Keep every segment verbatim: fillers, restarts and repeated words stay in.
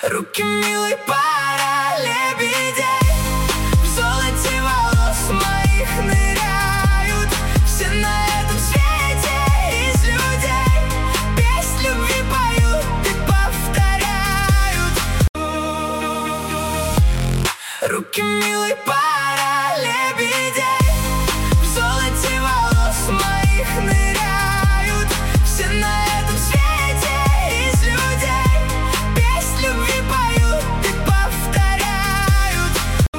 Руки милой пара лебедей в золоте волос моих ныряют. Все на этом свете из людей песнь любви поют и повторяют. Руки милой пара лебедей в золоте волос моих ныряют. Все на этом свете из людей песнь любви поют и повторяют.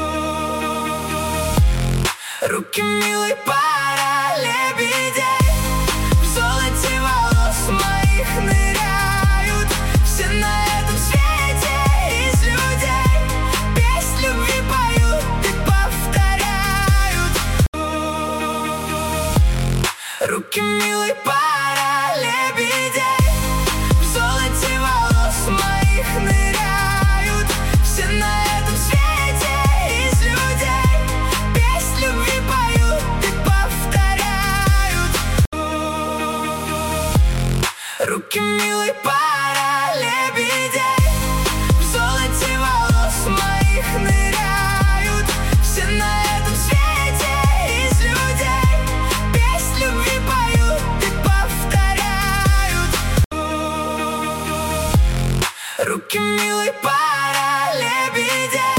Руки милой пара лебедей в золоте волос моих ныряют. Все на этом свете из людей песнь любви поют и повторяют. Руки милой пара лебедей в золоте волос моих ныряют. Все на этом свете из людей песнь любви поют и повторяют. Руки милой пара лебедей в золоте волос моих ныряют. Все на этом свете из людей песнь любви поют и повторяют. Руки милой пара лебедей.